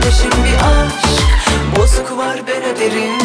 kardeşim bir aşk. Bozuk var ben öderim.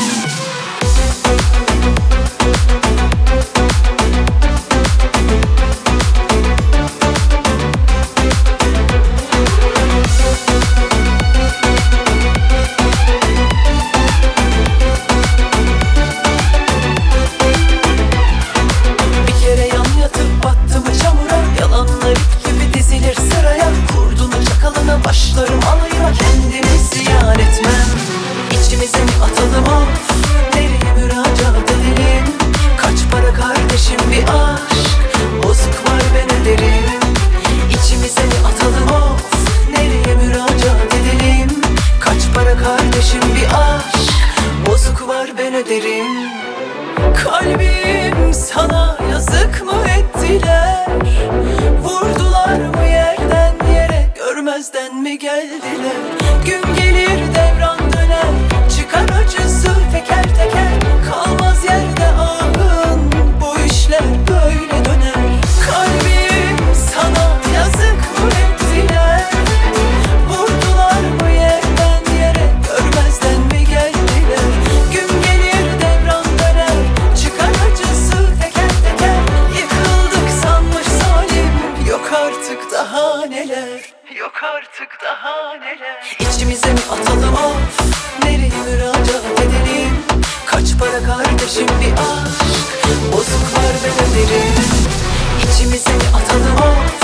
Başlarım alayıma, kendimi ziyan etmem. İçimize mi atalım of, nereye müracaat edelim? Kaç para kardeşim bir aşk, bozuk var ben öderim. İçimize mi atalım of, nereye müracaat edelim? Kaç para kardeşim bir aşk, bozuk var ben öderim. Kalbim sana yazık mı ettiler? Vurdular mı yerden yere, görmezden mi geldiler? Gün gelir devran döner, çıkar acısı teker teker. Kalmaz yerde ahın, bu işler böyle döner. Kalbim sana yazık mı ettiler? Vurdular mı yerden yere, görmezden mi geldiler? Gün gelir devran döner, çıkar acısı teker teker. Yıkıldık sanmış zalim, yok artık daha neler. Yok artık daha neler. İçimize mi atalım of, nereye müracaat edelim? Kaç para kardeşim bir aşk, bozuk var ben öderim. İçimize mi atalım of,